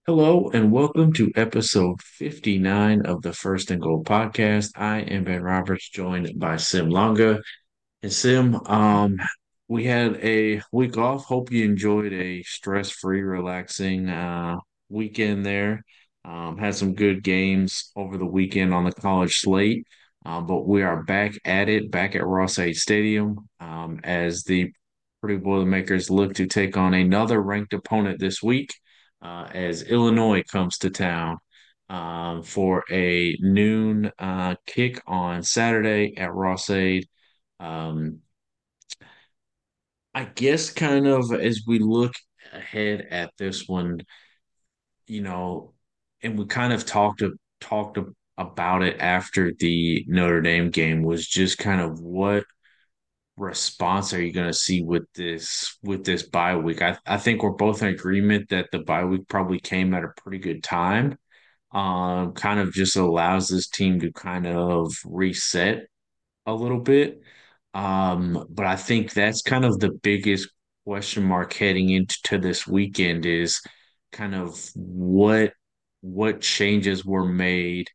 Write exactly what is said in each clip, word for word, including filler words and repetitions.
Hello and welcome to episode fifty-nine of the First and Goal podcast. I am Ben Roberts, joined by Sim Longa. And Sim, um, we had a week off. Hope you enjoyed a stress-free, relaxing uh, weekend there. Um, had some good games over the weekend on the college slate. Um, but we are back at it, back at Ross-Ade Stadium, um, as the Purdue Boilermakers look to take on another ranked opponent this week, uh, as Illinois comes to town um, for a noon uh, kick on Saturday at Ross-Ade. Um, I guess kind of as we look ahead at this one, you know, and we kind of talked to, talked about it after the Notre Dame game, was just kind of what response are you going to see with this with this bye week? I I think we're both in agreement that the bye week probably came at a pretty good time. Um, kind of just allows this team to kind of reset a little bit. Um, but I think that's kind of the biggest question mark heading into this weekend is kind of what what changes were made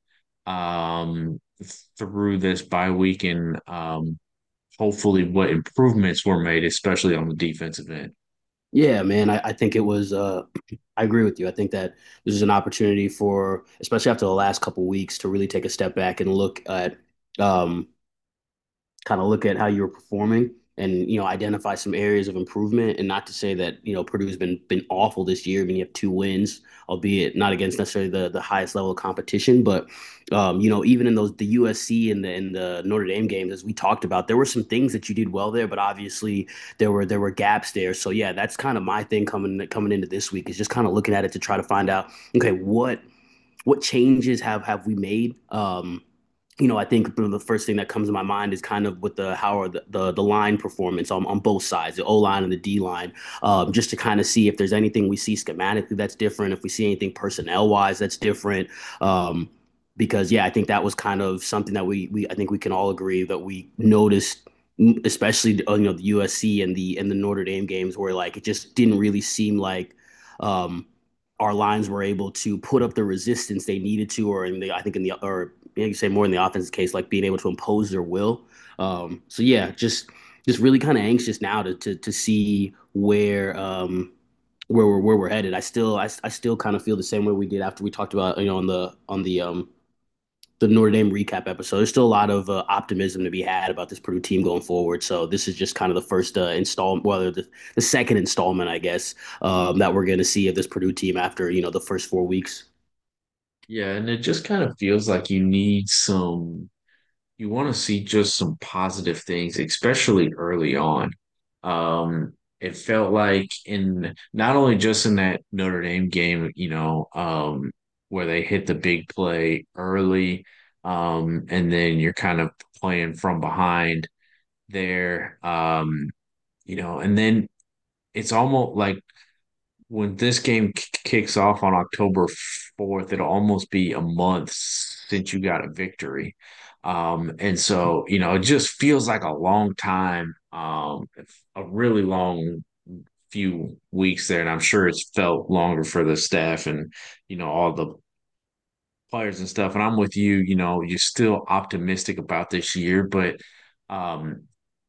um through this bye week and um hopefully what improvements were made, especially on the defensive end. Yeah, man, I, I think it was uh I agree with you. I think that this is an opportunity for, especially after the last couple weeks, to really take a step back and look at um kind of look at how you were performing and you know identify some areas of improvement. And not to say that you know Purdue's been been awful this year. I mean, you have two wins, albeit not against necessarily the the highest level of competition, but um, you know even in those the U S C and the and the Notre Dame games, as we talked about, there were some things that you did well there, but obviously there were there were gaps there. So yeah, that's kind of my thing coming coming into this week is just kind of looking at it to try to find out, okay, what what changes have have we made? Um, you know, I think the first thing that comes to my mind is kind of with the how are the the, the line performance on, on both sides, the O line and the D line, um, just to kind of see if there's anything we see schematically that's different, if we see anything personnel wise that's different. Um, because yeah, I think that was kind of something that we we I think we can all agree that we noticed, especially uh, you know the U S C and the and the Notre Dame games, where like it just didn't really seem like um, our lines were able to put up the resistance they needed to, or in the I think in the or you, know, you say more in the offensive case, like being able to impose their will. Um, so yeah, just just really kind of anxious now to to to see where um where we're where we're headed. I still I, I still kind of feel the same way we did after we talked about you know on the on the um the Notre Dame recap episode. There's still a lot of uh, optimism to be had about this Purdue team going forward. So this is just kind of the first uh, installment, well, the, the second installment, I guess, um, that we're going to see of this Purdue team after you know the first four weeks. Yeah, and it just kind of feels like you need some you want to see just some positive things, especially early on. Um, it felt like in not only just in that Notre Dame game, you know, um, where they hit the big play early, um, and then you're kind of playing from behind there, um, you know, and then it's almost like when this game k- kicks off on October fourth, it'll almost be a month since you got a victory. Um, and so, you know, it just feels like a long time, um, a really long few weeks there. And I'm sure it's felt longer for the staff and, you know, all the players and stuff. And I'm with you, you know, you're still optimistic about this year, but um,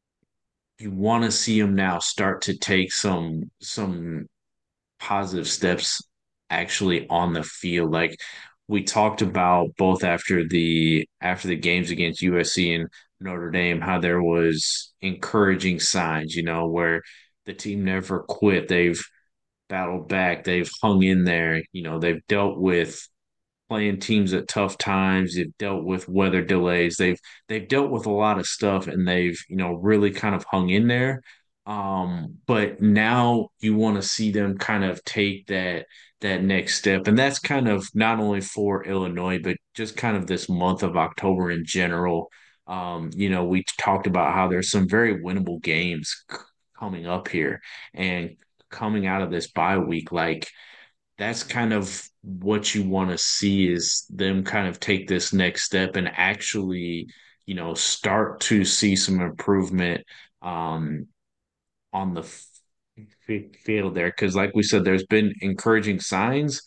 you want to see them now start to take some some positive steps actually on the field. Like we talked about both after the after the games against U S C and Notre Dame, how there was encouraging signs, you know, where the team never quit. They've battled back, they've hung in there, you know, they've dealt with playing teams at tough times, they've dealt with weather delays, they've they've dealt with a lot of stuff and they've, you know, really kind of hung in there. Um, but now you want to see them kind of take that that next step. And that's kind of not only for Illinois, but just kind of this month of October in general. Um, you know, we talked about how there's some very winnable games c- coming up here and coming out of this bye week, like that's kind of what you want to see is them kind of take this next step and actually, you know, start to see some improvement um, on the f- field there. Because, like we said, there's been encouraging signs,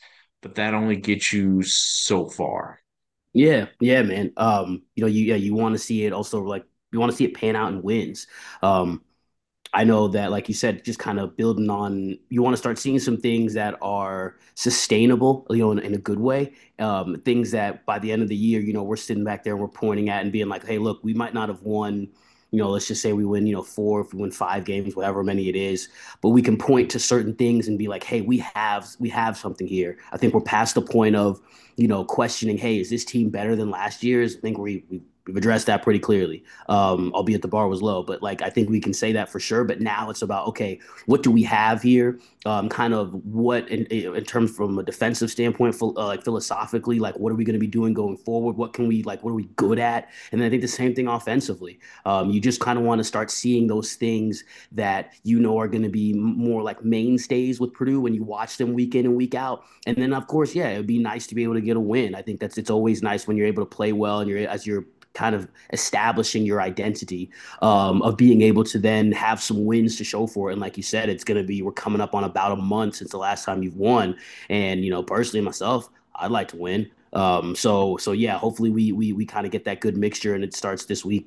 but that only gets you so far. Yeah, yeah, man. Um, you know, you yeah, you want to see it also like you want to see it pan out in wins. Um, I know that, like you said, just kind of building on, you want to start seeing some things that are sustainable, you know, in, in a good way. Um, things that by the end of the year, you know, we're sitting back there and we're pointing at and being like, hey, look, we might not have won, you know, let's just say we win, you know, four, if we win five games, whatever many it is, but we can point to certain things and be like, hey, we have, we have something here. I think we're past the point of, you know, questioning, hey, is this team better than last year's? I think we, we we've addressed that pretty clearly, um, albeit the bar was low. But like I think we can say that for sure. But now it's about okay, what do we have here? Um, kind of what in, in terms from a defensive standpoint, uh, like philosophically, like what are we going to be doing going forward? What can we like? What are we good at? And then I think the same thing offensively. Um, you just kind of want to start seeing those things that you know are going to be more like mainstays with Purdue when you watch them week in and week out. And then of course, yeah, it'd be nice to be able to get a win. I think that's it's always nice when you're able to play well and you're as you're kind of establishing your identity, um, of being able to then have some wins to show for it. And like you said, it's going to be, we're coming up on about a month since the last time you've won. And, you know, personally myself, I'd like to win. Um, so, so yeah, hopefully we, we, we kind of get that good mixture and it starts this week.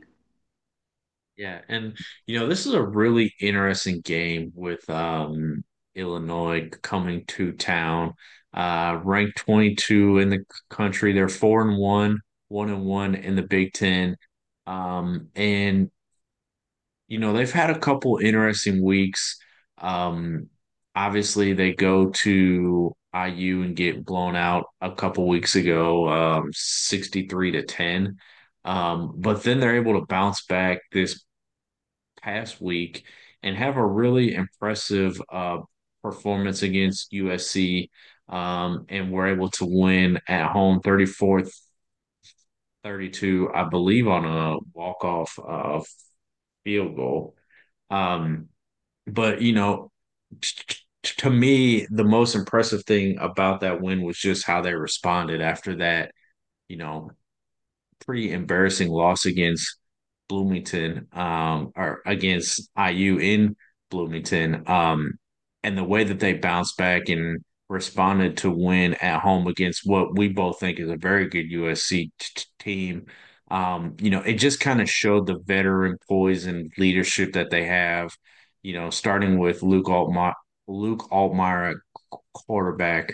Yeah, and you know, this is a really interesting game with um Illinois coming to town. Uh ranked twenty-two in the country. They're four and one, one and one in the Big Ten. Um and you know, they've had a couple interesting weeks. Um obviously they go to I U and get blown out a couple weeks ago, um sixty-three to ten. Um, but then they're able to bounce back this past week and have a really impressive uh, performance against U S C. Um, and we're able to win at home thirty-four thirty-two, I believe, on a walk-off uh, field goal. Um, but, you know, t- t- to me, the most impressive thing about that win was just how they responded after that, you know, pretty embarrassing loss against Bloomington, um, or against I U in Bloomington. Um, and the way that they bounced back and responded to win at home against what we both think is a very good U S C team. Um, you know, it just kind of showed the veteran poise and leadership that they have, you know, starting with Luke Altmaier, Luke Altmaier at quarterback.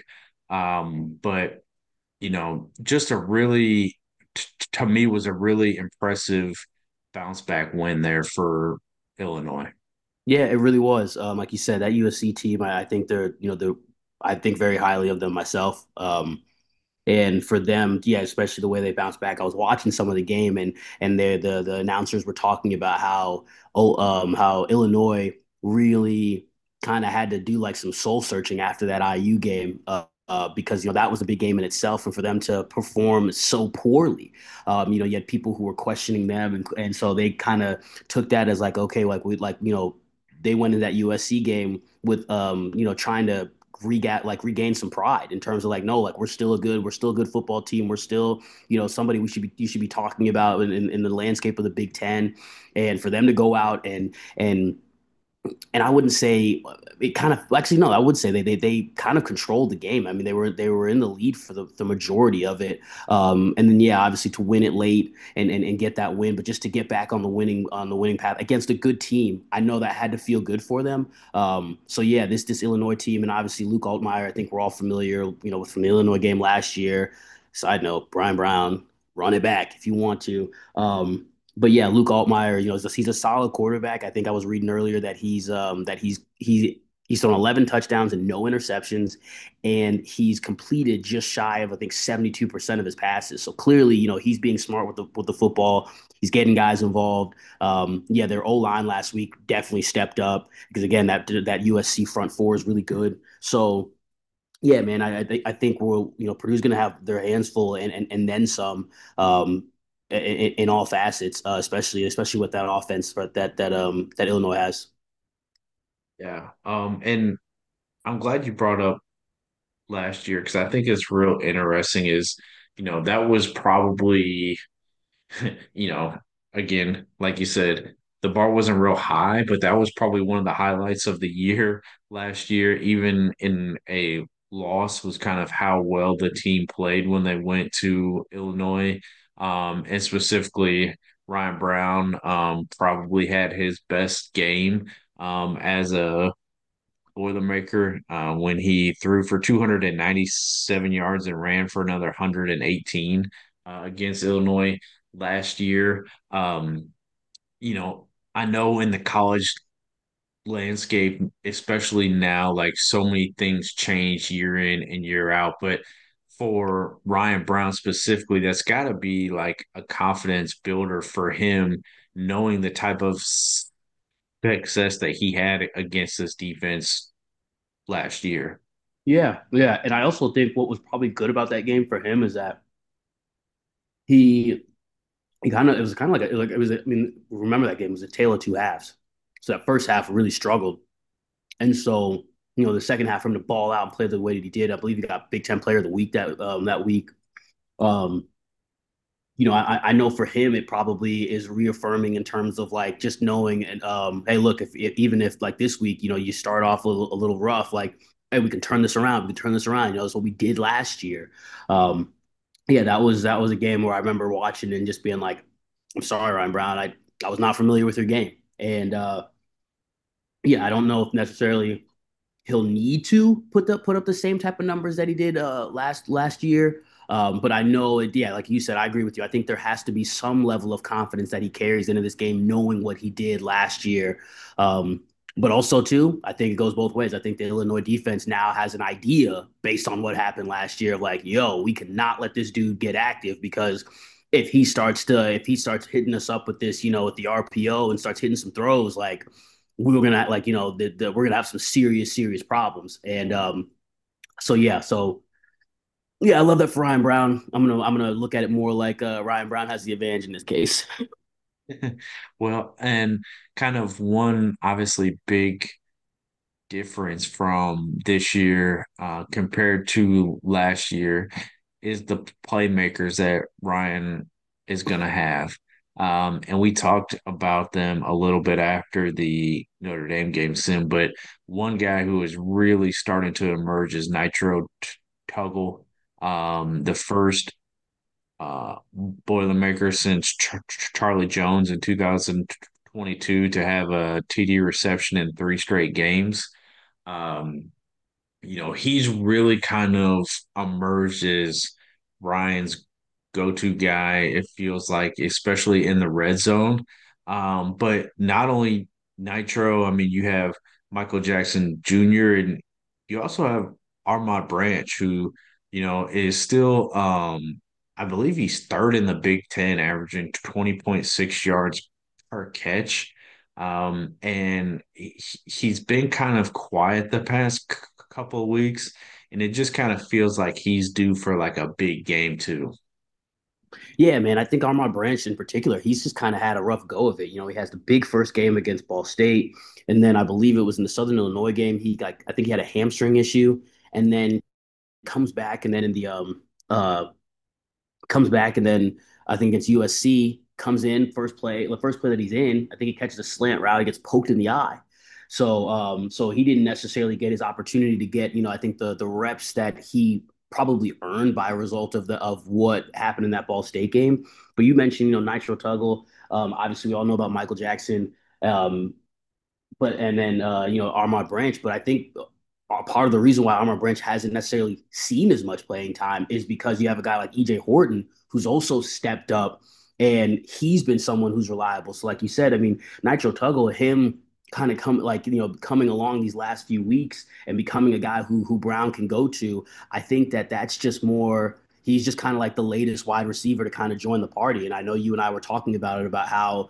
Um, but you know, just a really, t- to me, was a really impressive bounce back win there for Illinois. Yeah, it really was. Um, like you said, that U S C team, I, I think they're, you know, they're, I think very highly of them myself. Um, And for them, yeah, especially the way they bounced back. I was watching some of the game, and and the the the announcers were talking about how oh um how Illinois really kind of had to do like some soul searching after that I U game. Uh, uh, because you know that was a big game in itself, and for them to perform so poorly, um, you know, you had people who were questioning them, and and so they kind of took that as like, okay, like we like you know they went in that U S C game with um, you know, trying to regat like regain some pride in terms of like no like we're still a good we're still a good football team, we're still you know somebody we should be you should be talking about in, in, in the landscape of the Big Ten. And for them to go out and and and I wouldn't say it kind of actually no, I would say they they they kind of controlled the game. I mean, they were they were in the lead for the, the majority of it. Um, and then yeah, obviously to win it late and, and and get that win, but just to get back on the winning on the winning path against a good team, I know that had to feel good for them. Um, so yeah, this this Illinois team and obviously Luke Altmaier, I think we're all familiar, you know, from the Illinois game last year. Side note, Brian Brown, run it back if you want to. Um, but yeah, Luke Altmaier, you know, he's a solid quarterback. I think I was reading earlier that he's um that he's he he's thrown eleven touchdowns and no interceptions, and he's completed just shy of I think seventy-two percent of his passes. So clearly, you know, he's being smart with the with the football. He's getting guys involved. Um, yeah, their O line last week definitely stepped up because again, that that U S C front four is really good. So yeah, man, I I, th- I think we're you know Purdue's going to have their hands full and and, and then some, um, in, in all facets, uh, especially especially with that offense that that that um that Illinois has. Yeah. Um, and I'm glad you brought up last year because I think it's real interesting is, you know, that was probably, you know, again, like you said, the bar wasn't real high, but that was probably one of the highlights of the year last year, even in a loss was kind of how well the team played when they went to Illinois. Um, and specifically, Ryan Brown um, probably had his best game um, as a Boilermaker uh, when he threw for two hundred ninety-seven yards and ran for another one hundred eighteen uh, against Illinois last year. Um, you know, I know in the college landscape, especially now, like so many things change year in and year out. But for Ryan Brown specifically, that's got to be like a confidence builder for him, knowing the type of success that he had against this defense last year. Yeah, yeah. And I also think what was probably good about that game for him is that he he kind of it was kind of like a, like it was I mean remember that game, it was a tale of two halves. So that first half really struggled, and so you know the second half for him to ball out and play the way that he did, I believe he got Big Ten Player of the Week that um, that week. Um, you know, I, I know for him it probably is reaffirming in terms of like just knowing and um, hey, look, if, if even if like this week, you know, you start off a little, a little rough, like hey, we can turn this around, we can turn this around. You know, that's what we did last year. Um, yeah, that was that was a game where I remember watching and just being like, I'm sorry, Ryan Brown, I I was not familiar with your game, and uh, yeah, I don't know if necessarily he'll need to put the put up the same type of numbers that he did uh, last last year. Um, but I know it, yeah, like you said, I agree with you. I think there has to be some level of confidence that he carries into this game, knowing what he did last year. Um, but also, too, I think it goes both ways. I think the Illinois defense now has an idea based on what happened last year of like, yo, we cannot let this dude get active because if he starts to if he starts hitting us up with this, you know, with the R P O and starts hitting some throws, like we were gonna like you know the, the, we're gonna have some serious serious problems. And um, so yeah, so yeah, I love that for Ryan Brown. I'm gonna I'm gonna look at it more like uh, Ryan Brown has the advantage in this case. Well, and kind of one obviously big difference from this year uh, compared to last year is the playmakers that Ryan is going to have. Um, and we talked about them a little bit after the Notre Dame game, Sim, but one guy who is really starting to emerge is Nitro Tuggle. Um, the first uh, Boilermaker since Ch Ch Charlie Jones in two thousand twenty-two to have a T D reception in three straight games. Um, you know, he's really kind of emerged as Ryan's go-to guy, it feels like, especially in the red zone. Um, but not only Nitro, I mean, you have Michael Jackson Junior and you also have Armand Branch, who, you know, is still um, I believe he's third in the Big Ten, averaging twenty point six yards per catch. Um, and he, he's been kind of quiet the past c- couple of weeks, and it just kind of feels like he's due for like a big game too. Yeah, man, I think Armand Branch in particular, he's just kind of had a rough go of it. You know, he has the big first game against Ball State, and then I believe it was in the Southern Illinois game. He like I think he had a hamstring issue, and then comes back, and then in the um uh comes back, and then I think against U S C comes in first play, the first play that he's in, I think he catches a slant route, he gets poked in the eye. So um so he didn't necessarily get his opportunity to get, you know, I think the the reps that he probably earned by a result of the of what happened in that Ball State game. But you mentioned, you know, Nitro Tuggle. Um, obviously, we all know about Michael Jackson. Um, but and then uh, you know Armand Branch. But I think uh, part of the reason why Armand Branch hasn't necessarily seen as much playing time is because you have a guy like E J Horton who's also stepped up, and he's been someone who's reliable. So, like you said, I mean, Nitro Tuggle, him kind of come like you know coming along these last few weeks and becoming a guy who who Brown can go to. I think that that's just more. He's just kind of like the latest wide receiver to kind of join the party. And I know you and I were talking about it about how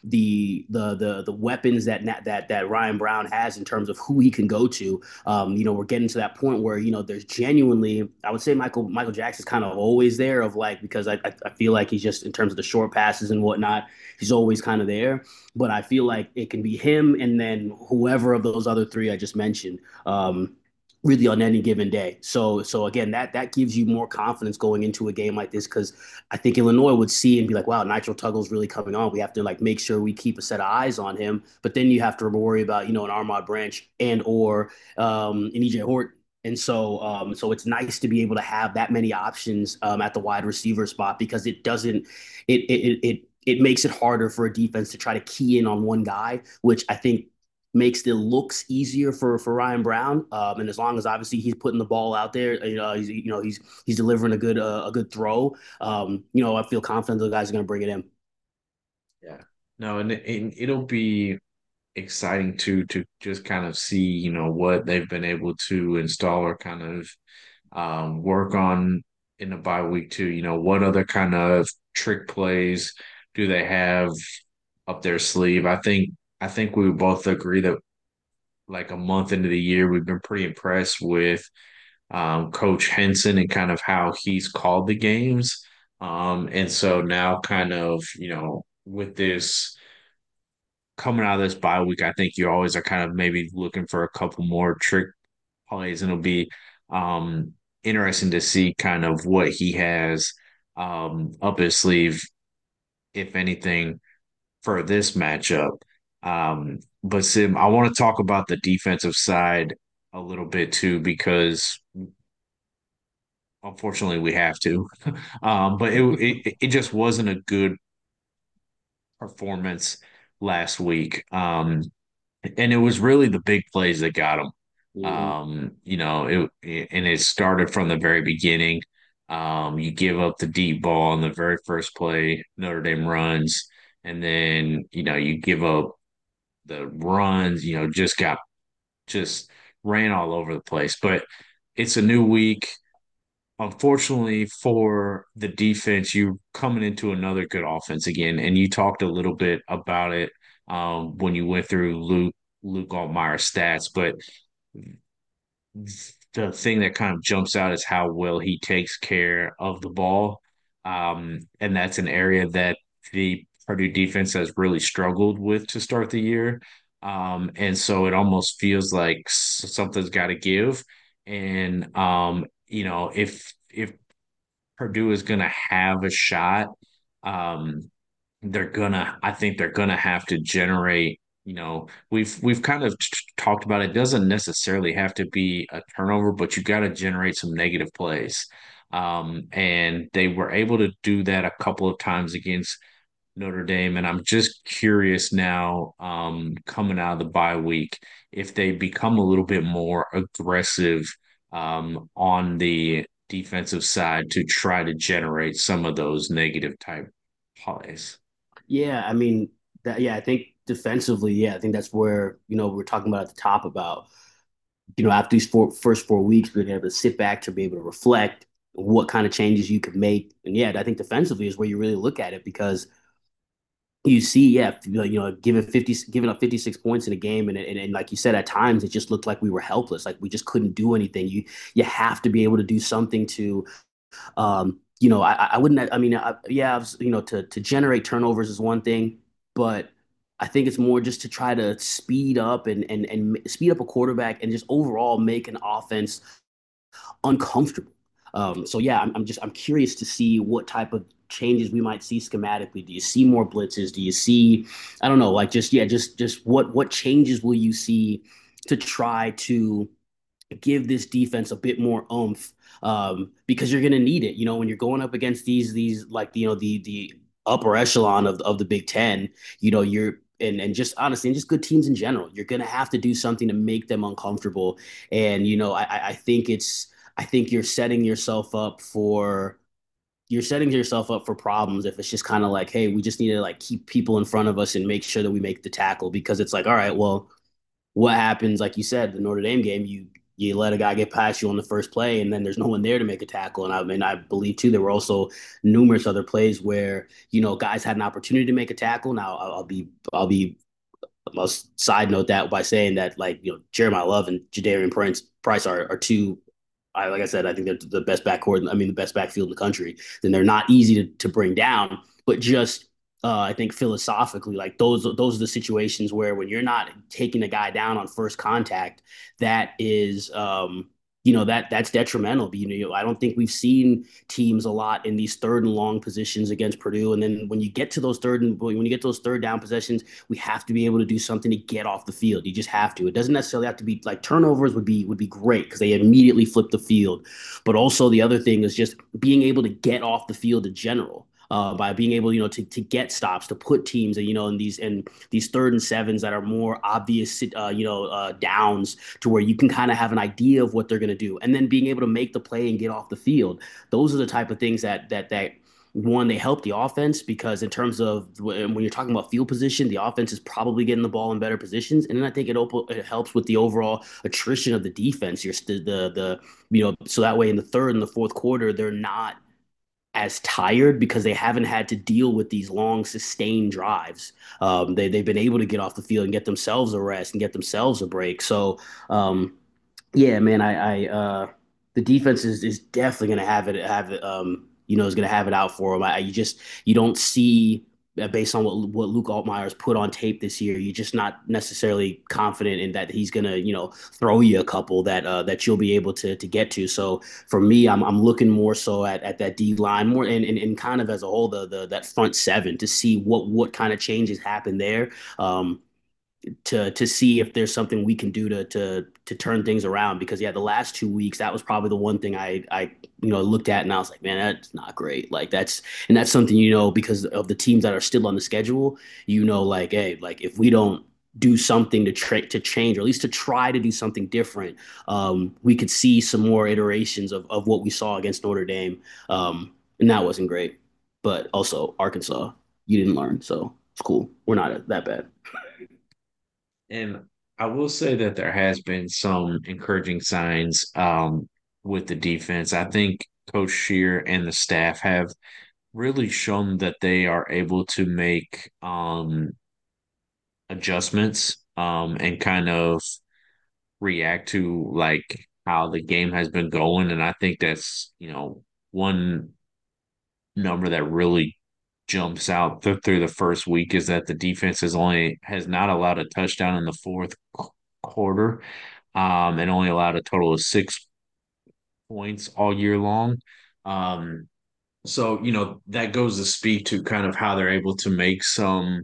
the the the the weapons that that that Ryan Brown has in terms of who he can go to. Um, you know, we're getting to that point where you know there's genuinely, I would say Michael Michael Jackson's kind of always there of like because I I feel like he's just in terms of the short passes and whatnot, he's always kind of there. But I feel like it can be him and then whoever of those other three I just mentioned. Um, really on any given day. So so again, that that gives you more confidence going into a game like this because I think Illinois would see and be like, wow, Nitro Tuggle's really coming on. We have to like make sure we keep a set of eyes on him. But then you have to worry about, you know, an Armand Branch and or um, an E J Horton. And so, um, so it's nice to be able to have that many options um, at the wide receiver spot because it doesn't, it it it it makes it harder for a defense to try to key in on one guy, which I think makes the looks easier for for Ryan Brown. Um, and as long as obviously he's putting the ball out there, you know, he's you know he's he's delivering a good uh, a good throw. Um, you know, I feel confident the guys are going to bring it in. Yeah. No, and, it, and it'll be exciting too to just kind of see, you know, what they've been able to install or kind of um, work on in the bye week too. You know, what other kind of trick plays do they have up their sleeve? I think I think we both agree that like a month into the year, we've been pretty impressed with um, Coach Henson and kind of how he's called the games. Um, and so now, kind of, you know, with this coming out of this bye week, I think you always are kind of maybe looking for a couple more trick plays, and it'll be um, interesting to see kind of what he has um, up his sleeve, if anything, for this matchup. Um, but Sim, I want to talk about the defensive side a little bit too, because unfortunately we have to. Um, but it, it it just wasn't a good performance last week. Um, and it was really the big plays that got him. Mm-hmm. Um, you know, it, it and it started from the very beginning. Um, you give up the deep ball on the very first play, Notre Dame runs, and then you know you give up the runs. You know, just got just ran all over the place. But it's a new week. Unfortunately for the defense, you're coming into another good offense again, and you talked a little bit about it um, when you went through Luke Luke Altmaier's stats, but the thing that kind of jumps out is how well he takes care of the ball, um, and that's an area that the Purdue defense has really struggled with to start the year, um, and so it almost feels like something's got to give, and um, you know if if Purdue is going to have a shot. Um, they're gonna, I think they're gonna have to generate, you know, we've we've kind of t- talked about it. It doesn't necessarily have to be a turnover, but you got to generate some negative plays. Um, and they were able to do that a couple of times against Notre Dame. And I'm just curious now, um, coming out of the bye week, if they become a little bit more aggressive um, on the defensive side to try to generate some of those negative type plays. Yeah, I mean that. Yeah, I think defensively, yeah, I think that's where you know we're talking about at the top about you know after these four first four weeks, being able to sit back to be able to reflect what kind of changes you could make, and yeah, I think defensively is where you really look at it because you see, yeah, you know, giving fifty, giving up fifty-six points in a game, and, and and like you said, at times it just looked like we were helpless, like we just couldn't do anything. You you have to be able to do something to um, you know, I, I wouldn't. I mean, I, yeah, I was, you know, to to generate turnovers is one thing, but I think it's more just to try to speed up and and and speed up a quarterback and just overall make an offense uncomfortable. Um, so yeah, I'm, I'm just I'm curious to see what type of changes we might see schematically. Do you see more blitzes? Do you see, I don't know, like just yeah, just just what what changes will you see to try to give this defense a bit more oomph um, because you're going to need it. You know, when you're going up against these these like you know the the upper echelon of of the Big Ten, you know you're and and just honestly and just good teams in general, you're going to have to do something to make them uncomfortable. And you know, I I think it's I think you're setting yourself up for you're setting yourself up for problems if it's just kind of like, hey, we just need to like keep people in front of us and make sure that we make the tackle because it's like, all right, well, what happens, like you said, the Notre Dame game, you you let a guy get past you on the first play, and then there's no one there to make a tackle. And I mean, I believe too, there were also numerous other plays where you know guys had an opportunity to make a tackle. Now I'll, I'll be I'll be I'll side note that by saying that like you know Jeremiah Love and Jadarian Price Price are are two. I, like I said, I think they're the best backcourt. I mean, the best backfield in the country. Then they're not easy to, to bring down, but just uh, I think philosophically, like those those are the situations where when you're not taking a guy down on first contact, that is um, you know that that's detrimental. You know, I don't think we've seen teams a lot in these third and long positions against Purdue. And then when you get to those third and when you get those third down possessions, we have to be able to do something to get off the field. You just have to. It doesn't necessarily have to be like turnovers would be would be great because they immediately flip the field. But also the other thing is just being able to get off the field in general. Uh, by being able, you know, to to get stops, to put teams, you know, in these in these third and sevens that are more obvious, uh, you know, uh, downs to where you can kind of have an idea of what they're going to do, and then being able to make the play and get off the field. Those are the type of things that that that one, they help the offense because in terms of when you're talking about field position, the offense is probably getting the ball in better positions, and then I think it, op- it helps with the overall attrition of the defense. You're st- the the you know so that way in the third and the fourth quarter they're not as tired because they haven't had to deal with these long sustained drives. Um, they they've been able to get off the field and get themselves a rest and get themselves a break. So um, yeah, man, I, I uh, the defense is, is definitely going to have it have it um you know is going to have it out for them. I, you just you don't see uh, based on what what Luke Altmaier's put on tape this year, you're just not necessarily confident in that he's going to you know throw you a couple that uh, that you'll be able to to get to. So for me, I'm I'm looking more so at, at that D line more and, and, and kind of as a whole the the that front seven to see what what kind of changes happen there. Um, to to see if there's something we can do to to to turn things around because yeah the last two weeks that was probably the one thing I I you know looked at and I was like man that's not great like that's and that's something you know because of the teams that are still on the schedule you know like hey like if we don't do something to tra- to change or at least to try to do something different um we could see some more iterations of of what we saw against Notre Dame um and that wasn't great but also Arkansas you didn't learn so it's cool we're not that bad. And I will say that there has been some encouraging signs um, with the defense. I think Coach Shear and the staff have really shown that they are able to make um, adjustments um, and kind of react to like how the game has been going. And I think that's, you know, one number that really jumps out th- through the first week is that the defense has only has not allowed a touchdown in the fourth qu- quarter, um, and only allowed a total of six points all year long. Um, so you know that goes to speak to kind of how they're able to make some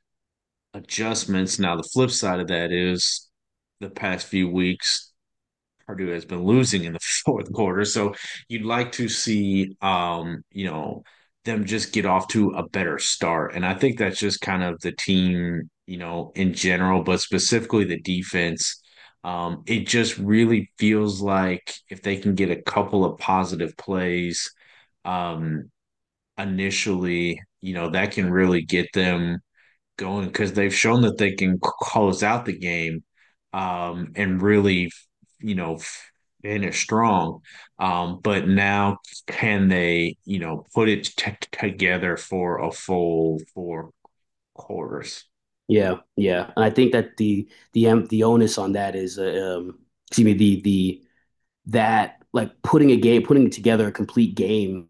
adjustments. Now, the flip side of that is the past few weeks Purdue has been losing in the fourth quarter. So you'd like to see, um, you know, them just get off to a better start. And I think that's just kind of the team, you know, in general, but specifically the defense. Um, it just really feels like if they can get a couple of positive plays, um, initially, you know, that can really get them going because they've shown that they can c- close out the game um, and really, you know, finish strong. Um, but now, can they, you know, put it t together for a full four quarters? Yeah, yeah, and I think that the the um, the onus on that is uh, um, excuse me the the that like putting a game putting together a complete game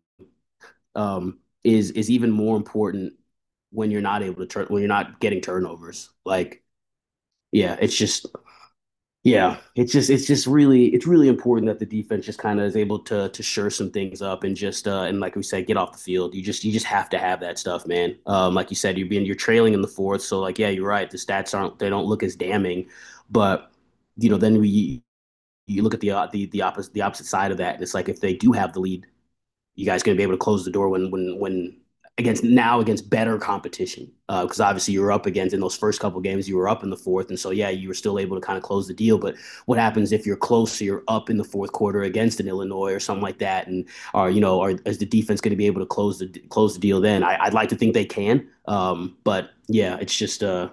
um, is is even more important when you're not able to turn when you're not getting turnovers. Like yeah, it's just yeah, it's just it's just really it's really important that the defense just kind of is able to to shore some things up and just uh and like we said, get off the field. You just you just have to have that stuff, man. Um, like you said, you're being you're trailing in the fourth, so like yeah, you're right. The stats aren't they don't look as damning, but you know then we you look at the uh, the the opposite the opposite side of that, and it's like if they do have the lead, you guys going to be able to close the door when when when against now against better competition because uh, obviously you were up against in those first couple games you were up in the fourth and so yeah you were still able to kind of close the deal but what happens if you're close so you're up in the fourth quarter against an Illinois or something like that and or you know or is the defense going to be able to close the close the deal then I, I'd like to think they can um, but yeah it's just uh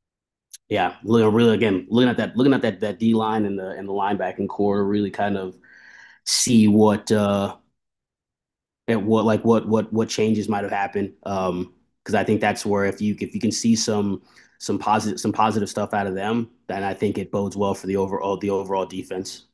yeah really again looking at that looking at that that D line and the and the linebacking core to really kind of see what uh and what like what what what changes might have happened. Um, because I think that's where if you if you can see some some positive some positive stuff out of them, then I think it bodes well for the overall the overall defense.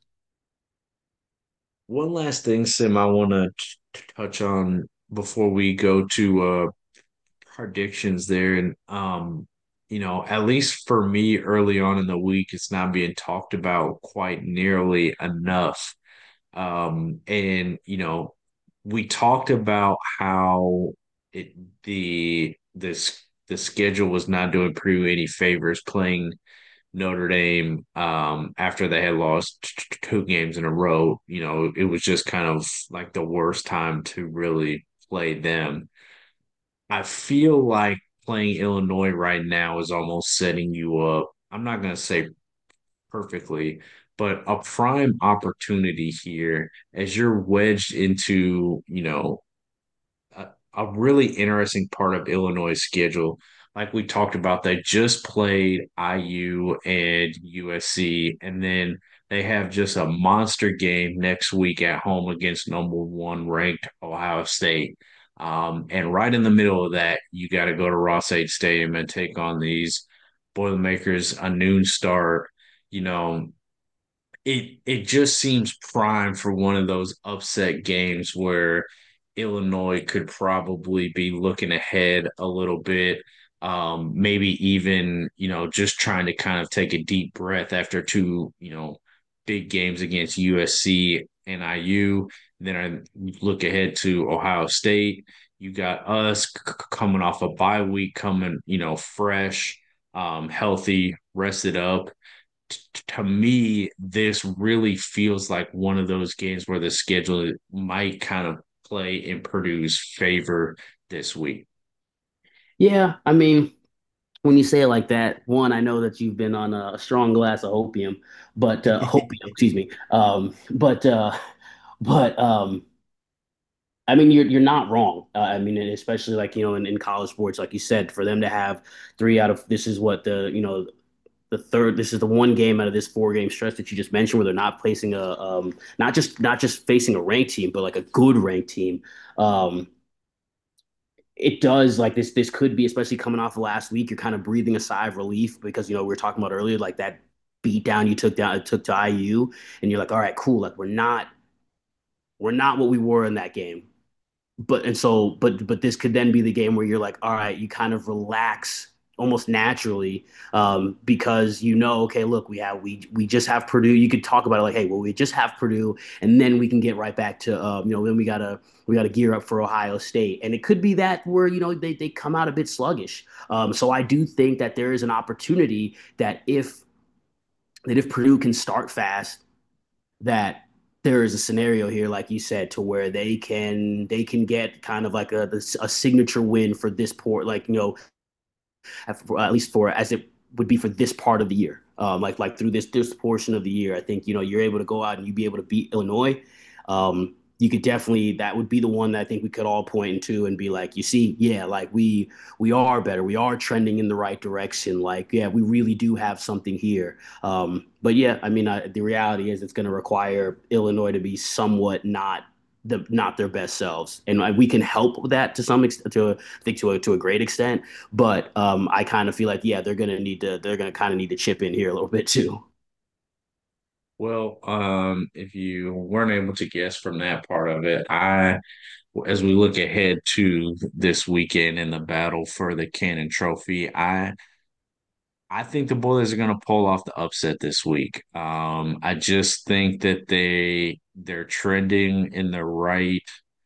One last thing, Sim, I want to touch on before we go to uh, predictions there. And, um, you know, at least for me early on in the week, it's not being talked about quite nearly enough. Um, and you know, we talked about how it the this the schedule was not doing Purdue any favors playing Notre Dame um, after they had lost t- t- two games in a row. You know, it was just kind of like the worst time to really play them. I feel like playing Illinois right now is almost setting you up. I'm not going to say perfectly, but a prime opportunity here as you're wedged into, you know, a, a really interesting part of Illinois' schedule. Like we talked about, they just played I U and U S C, and then they have just a monster game next week at home against number one ranked Ohio State. Um, and right in the middle of that, you got to go to Ross-Ade Stadium and take on these Boilermakers, a noon start. You know, it it just seems prime for one of those upset games where Illinois could probably be looking ahead a little bit. Um, maybe even, you know, just trying to kind of take a deep breath after two, you know, big games against U S C and I U. Then I look ahead to Ohio State. You got us c- c- coming off a bye week, coming, you know, fresh, um, healthy, rested up to me, this really feels like one of those games where the schedule might kind of play in Purdue's favor this week. Yeah, I mean, when you say it like that, one, I know that you've been on a strong glass of opium, but uh, opium, excuse me. Um, but uh, but um, I mean, you're you're not wrong. Uh, I mean, and especially like you know in, in college sports, like you said, for them to have three out of this is what the you know the third this is the one game out of this four game stretch that you just mentioned where they're not placing a um not just not just facing a ranked team, but like a good ranked team. Um, it does like this this could be especially coming off of last week. You're kind of breathing a sigh of relief because you know we were talking about earlier like that beat down you took down took to I U, and you're like, all right, cool, like we're not we're not what we were in that game. But and so but but this could then be the game where you're like, all right, you kind of relax almost naturally um, because you know, okay, look, we have we we just have Purdue. You could talk about it like, hey, well, we just have Purdue, and then we can get right back to um, you know, then we gotta we gotta gear up for Ohio State, and it could be that where you know they they come out a bit sluggish. Um, so I do think that there is an opportunity that if that if Purdue can start fast that there is a scenario here, like you said, to where they can they can get kind of like a a signature win for this port, like you know, at least for as it would be for this part of the year, um, like like through this this portion of the year. I think you know you're able to go out and you be able to beat Illinois. Um, you could definitely that would be the one that I think we could all point into and be like, you see, yeah, like we we are better, we are trending in the right direction. Like, yeah, we really do have something here. Um, but yeah, I mean, I, the reality is it's going to require Illinois to be somewhat not the not their best selves, and uh, we can help with that to some extent, to I think to a to a great extent. But um, I kind of feel like yeah, they're gonna need to they're gonna kind of need to chip in here a little bit too. Well, um, if you weren't able to guess from that part of it, I, as we look ahead to this weekend in the battle for the Cannon Trophy, I I think the Boilers are going to pull off the upset this week. Um, I just think that they they're trending in the right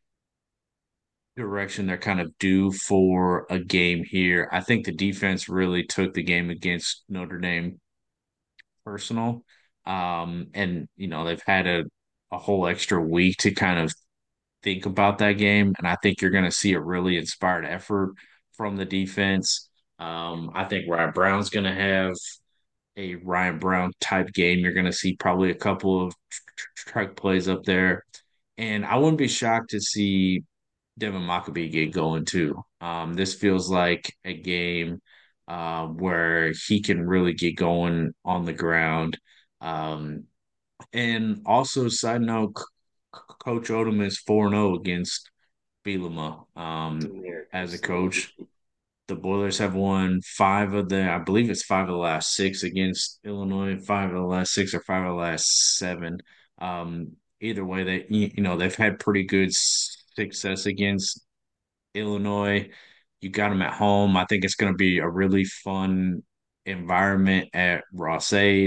direction. They're kind of due for a game here. I think the defense really took the game against Notre Dame personal. Um, and you know, they've had a, a whole extra week to kind of think about that game. And I think you're going to see a really inspired effort from the defense. Um, I think Ryan Brown's going to have a Ryan Brown type game. You're going to see probably a couple of track plays up there. And I wouldn't be shocked to see Devin Mockabee get going too. Um, this feels like a game uh, where he can really get going on the ground. Um, and also, side note, C- C- Coach Odom is four and oh against Bielema um, as a coach. The Boilers have won five of the, I believe it's five of the last six against Illinois, five of the last six or five of the last seven. Um, either way, they you you know they've had pretty good success against Illinois. You got them at home. I think it's going to be a really fun environment at Ross-Ade.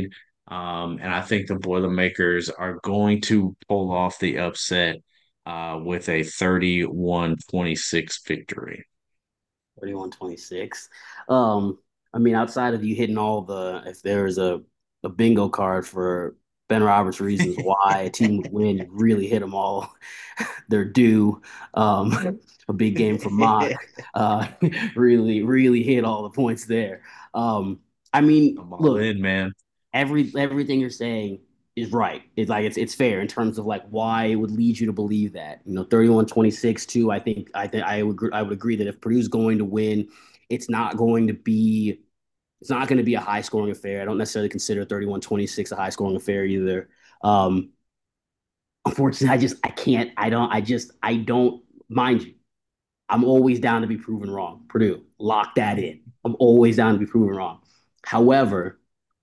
Um, and I think the Boilermakers are going to pull off the upset uh, with a thirty-one twenty-six victory. thirty-one twenty-six. Um, I mean, outside of you hitting all the, if there is a, a bingo card for Ben Roberts reasons why a team would win, you really hit them all. They're due. Um, a big game for Mock. Uh, really, really hit all the points there. Um, I mean, I'm all look, in, man. every everything you're saying is right. It's like it's it's fair in terms of like why it would lead you to believe that. You know, thirty-one twenty-six too. I think I think I would I would agree that if Purdue's going to win, it's not going to be it's not going to be a high scoring affair. I don't necessarily consider thirty-one twenty-six a high scoring affair either. Um, unfortunately, I just I can't I don't I just I don't mind you. I'm always down to be proven wrong. Purdue, lock that in. I'm always down to be proven wrong. However,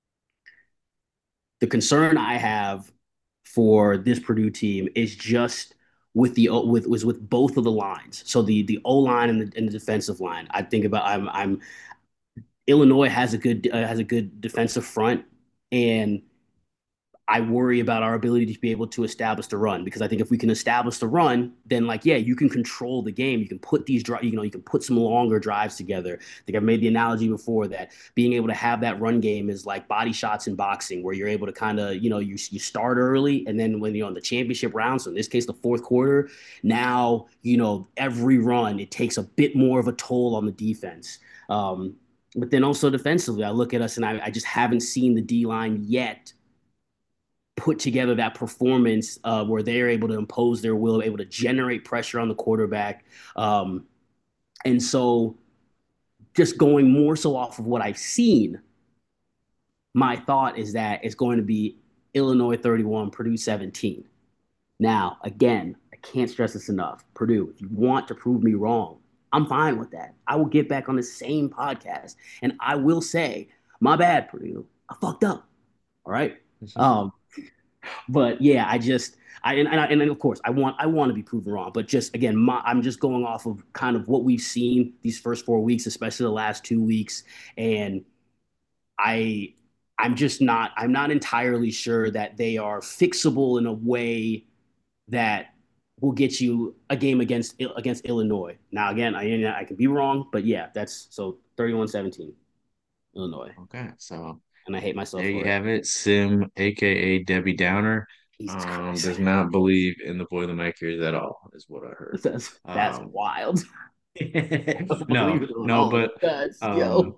the concern I have for this Purdue team is just with the with was with both of the lines. So the the O line and the, and the defensive line. I think about I'm I'm Illinois has a good uh, has a good defensive front, and I worry about our ability to be able to establish the run because I think if we can establish the run, then like yeah, you can control the game. You can put these drive, you know, you can put some longer drives together. I think I've made the analogy before that being able to have that run game is like body shots in boxing, where you're able to kind of you know you you start early and then when you're on the championship round, so in this case the fourth quarter, now you know every run it takes a bit more of a toll on the defense. Um, but then also defensively, I look at us and I, I just haven't seen the D line yet put together that performance uh, where they're able to impose their will, able to generate pressure on the quarterback. Um, and so, just going more so off of what I've seen, my thought is that it's going to be Illinois thirty-one, Purdue seventeen. Now, again, I can't stress this enough. Purdue, if you want to prove me wrong, I'm fine with that. I will get back on the same podcast and I will say, my bad, Purdue. I fucked up. All right. Um, but yeah, I just I and, and, I, and of course I want I want to be proven wrong, but just again, my, I'm just going off of kind of what we've seen these first four weeks, especially the last two weeks, and I I'm just not I'm not entirely sure that they are fixable in a way that will get you a game against against Illinois. Now again, I I can be wrong, but yeah, that's so thirty-one seventeen Illinois, Okay, so and I hate myself there you for it. have it. Sim, aka Debbie Downer, Jesus um, Christ, does not believe in the Boilermakers at all, is what I heard. that's that's Um, wild. no, Believe it at no, all. but That's um, yo.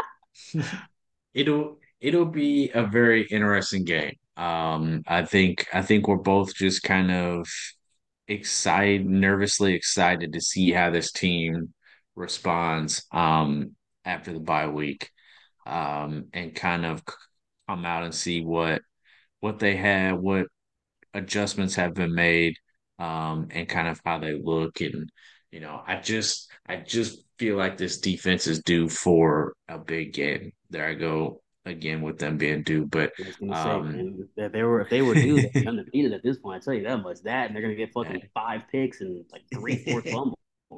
it'll it'll be a very interesting game. Um, I think I think we're both just kind of excited, nervously excited to see how this team responds um after the bye week. Um, and kind of come out and see what what they have, what adjustments have been made, um, and kind of how they look. And you know, I just I just feel like this defense is due for a big game. There I go again with them being due, but I was gonna say, um, man, if they were if they were due, they'd be undefeated at this point. I tell you that much. That and they're gonna get fucking five picks and like three forced fumbles.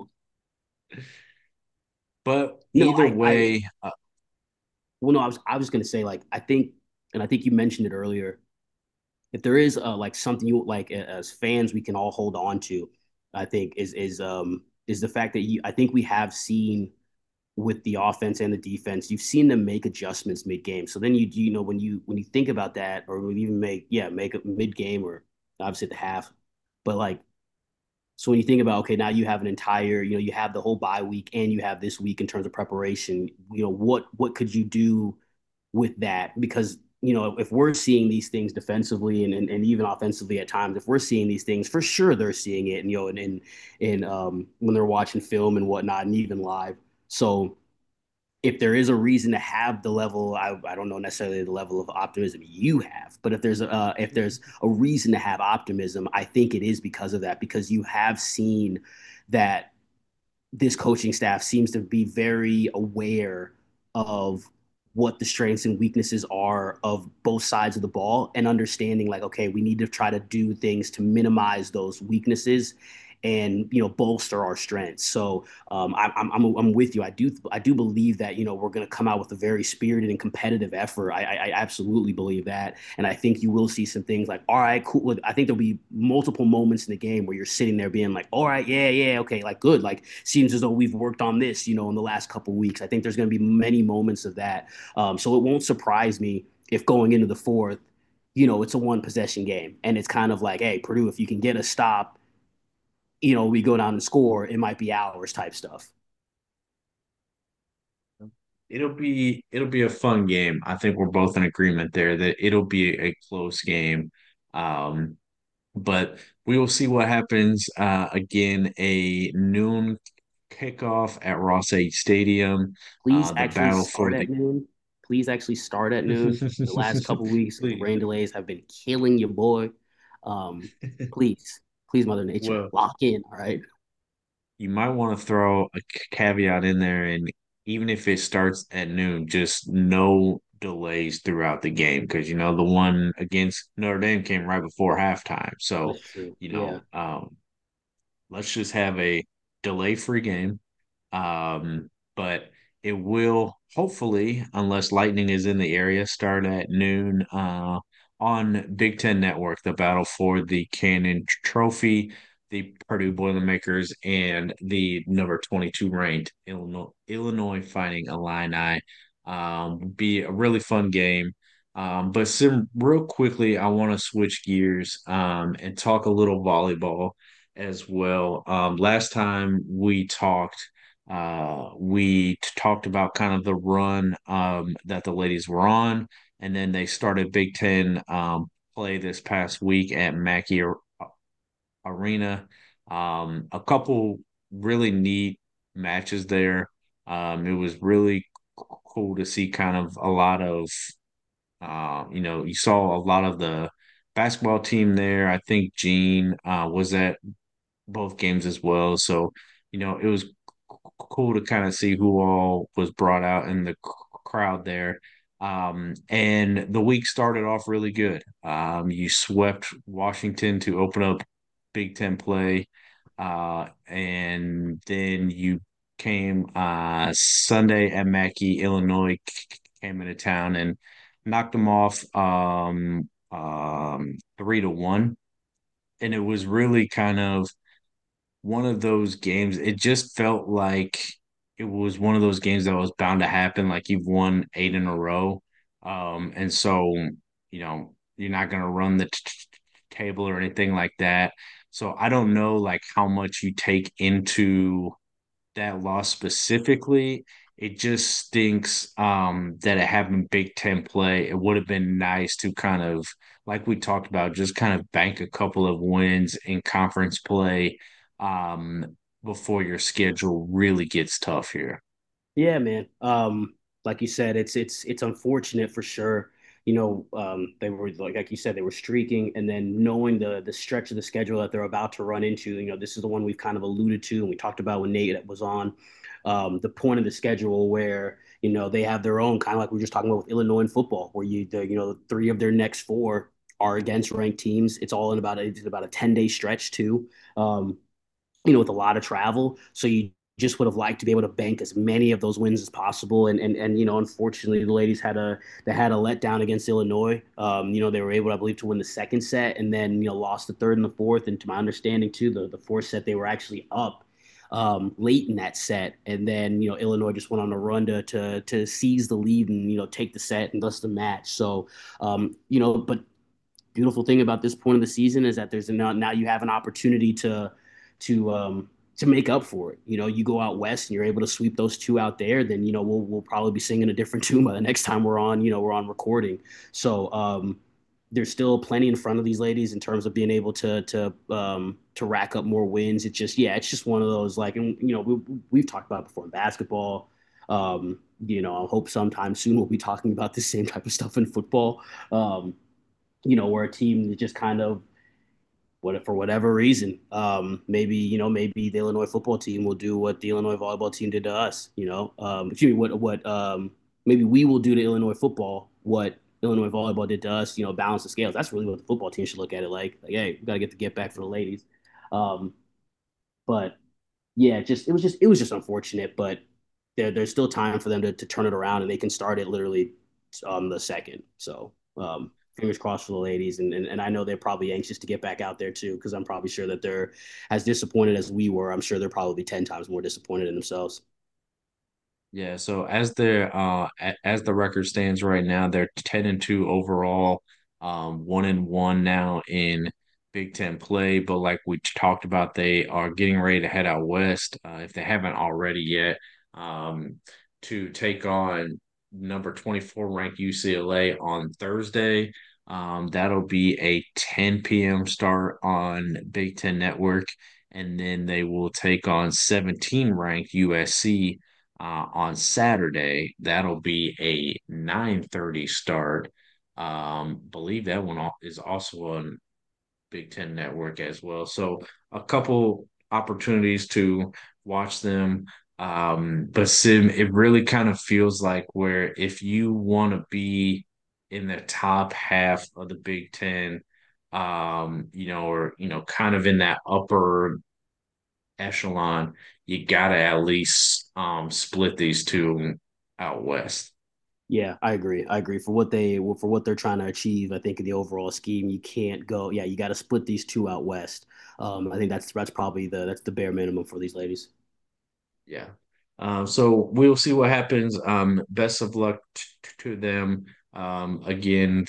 but No, either I, I way, uh, well, no, I was I was gonna say like I think, and I think you mentioned it earlier. If there is uh, like something you like as fans we can all hold on to, I think is is um is the fact that you I think we have seen with the offense and the defense, you've seen them make adjustments mid game. So then you you know when you when you think about that, or when you even make yeah make a mid game or obviously at the half, but like so when you think about okay now you have an entire you know you have the whole bye week and you have this week in terms of preparation. You know what what could you do with that because you know if we're seeing these things defensively and, and, and even offensively at times if we're seeing these things for sure they're seeing it and you know and in in um when they're watching film and whatnot and even live so if there is a reason to have the level, I, I don't know necessarily the level of optimism you have, but if there's a uh, if there's a reason to have optimism, I think it is because of that. Because you have seen that this coaching staff seems to be very aware of what the strengths and weaknesses are of both sides of the ball and understanding like okay we need to try to do things to minimize those weaknesses and you know bolster our strengths. So um, I, I'm I'm I'm with you. I do I do believe that you know we're going to come out with a very spirited and competitive effort. I, I I absolutely believe that, and I think you will see some things like, all right, cool. I think there'll be multiple moments in the game where you're sitting there being like, all right, yeah, yeah, okay, like good. Like seems as though we've worked on this, you know, in the last couple of weeks. I think there's going to be many moments of that. Um, so it won't surprise me if going into the fourth, you know, it's a one possession game, and it's kind of like, hey, Purdue, if you can get a stop, you know, we go down and score, it might be ours type stuff. It'll be it'll be a fun game. I think we're both in agreement there that it'll be a close game. Um, but we will see what happens. Uh, again, a noon kickoff at Ross-Ade Stadium. Please Uh, the actually battle start for the at noon. Please actually start at noon. The last couple of weeks, Please. rain delays have been killing your boy. Um, please, please, Mother Nature, Well, lock in. All right. you might want to throw a caveat in there, and even if it starts at noon, just no delays throughout the game because you know the one against Notre Dame came right before halftime. So, That's true. you Yeah. know, um, let's just have a delay-free game. Um, but it will hopefully, unless lightning is in the area, start at noon uh, on Big Ten Network, the battle for the Cannon Trophy, the Purdue Boilermakers, and the number twenty-two ranked Illinois, Illinois Fighting Illini. Um, be a really fun game. Um, but some real quickly, I want to switch gears um, and talk a little volleyball as well. Um, last time we talked, uh, we t- talked about kind of the run um, that the ladies were on, and then they started Big Ten um, play this past week at Mackey Ar- Arena. Um, a couple really neat matches there. Um, it was really c- cool to see kind of a lot of, uh, you know, you saw a lot of the basketball team there. I think Jean uh, was at both games as well. So, you know, it was c- cool to kind of see who all was brought out in the c- crowd there. Um, and the week started off really good. Um, you swept Washington to open up Big Ten play. Uh, and then you came uh, Sunday at Mackey, Illinois, c- came into town and knocked them off um, um, three to one. And it was really kind of one of those games. It just felt like it was one of those games that was bound to happen. Like you've won eight in a row. Um, and so, you know, you're not going to run the t t- table or anything like that. So I don't know like how much you take into that loss specifically. It just stinks um, that it happened Big Ten play. It would have been nice to kind of, like we talked about, just kind of bank a couple of wins in conference play um, before your schedule really gets tough here. Yeah, man. Um, like you said, it's it's it's unfortunate for sure. You know, um, they were like like you said, they were streaking, and then knowing the the stretch of the schedule that they're about to run into. You know, this is the one we've kind of alluded to, and we talked about when Nate was on. Um, the point of the schedule where you know they have their own kind of like we were just talking about with Illinois in football, where you the, you know three of their next four are against ranked teams. It's all in about a, it's about a ten day stretch too. Um, you know, with a lot of travel. So you just would have liked to be able to bank as many of those wins as possible. And and and you know, unfortunately, the ladies had a they had a letdown against Illinois. Um, you know, they were able, I believe, to win the second set and then you know lost the third and the fourth. And to my understanding, too, the the fourth set they were actually up um, late in that set, and then you know Illinois just went on a run to to to seize the lead and you know take the set and thus the match. So um, you know, but beautiful thing about this point of the season is that there's a, now now you have an opportunity to to um to make up for it. You know, you go out west and you're able to sweep those two out there, then you know we'll we'll probably be singing a different tune by the next time we're on, you know, we're on recording. So um there's still plenty in front of these ladies in terms of being able to to um to rack up more wins. It's just yeah, it's just one of those like and you know we we've talked about it before in basketball. Um, you know, I hope sometime soon we'll be talking about the same type of stuff in football. Um, you know, we're a team that just kind of what for whatever reason, um, maybe you know, maybe the Illinois football team will do what the Illinois volleyball team did to us. You know, um, excuse me, what what um, maybe we will do to Illinois football what Illinois volleyball did to us. You know, balance the scales. That's really what the football team should look at it like. Like, hey, we got to get the get back for the ladies. Um, But yeah, just it was just it was just unfortunate, but there there's still time for them to, to turn it around, and they can start it literally on the second. So um, fingers crossed for the ladies, and, and and I know they're probably anxious to get back out there too, because I'm probably sure that they're as disappointed as we were. I'm sure they're probably ten times more disappointed in themselves. Yeah, so as the uh a- as the record stands right now, they're ten and two overall, um one and one now in Big Ten play. But like we talked about, they are getting ready to head out west, uh, if they haven't already yet, um, to take on number twenty-four ranked U C L A on Thursday. Um, that'll be a ten p m start on Big Ten Network, and then they will take on seventeen ranked U S C uh, on Saturday. That'll be a nine thirty start. Um, believe that one is also on Big Ten Network as well. So a couple opportunities to watch them. Um, but Sim, it really kind of feels like where if you want to be in the top half of the Big Ten, um, you know, or you know, kind of in that upper echelon, you gotta at least um split these two out west. Yeah, I agree. I agree. For what they for what they're trying to achieve, I think in the overall scheme, you can't go. Yeah, you got to split these two out west. Um, I think that's that's probably the that's the bare minimum for these ladies. Yeah. Um, so we'll see what happens. Um, best of luck t- to them. Um, again,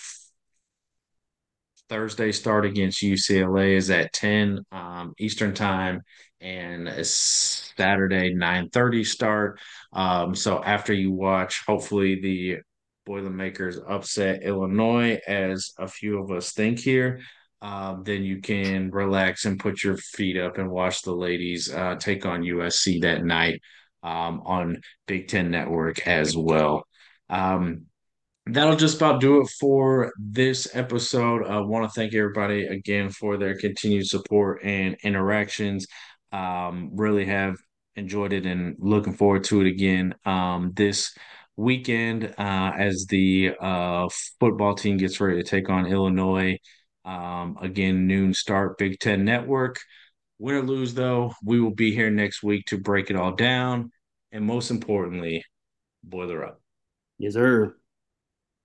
Thursday start against U C L A is at ten um, Eastern time, and a Saturday nine thirty start. Um, so after you watch, hopefully the Boilermakers upset Illinois, as a few of us think here. Um, then you can relax and put your feet up and watch the ladies uh, take on U S C that night um, on Big Ten Network as well. Um, That'll just about do it for this episode. I want to thank everybody again for their continued support and interactions. Um, really have enjoyed it and looking forward to it again um, this weekend uh, as the uh, football team gets ready to take on Illinois. Um, again, noon start, Big Ten Network. Win or lose, though, we will be here next week to break it all down. And most importantly, boiler up. Yes, sir.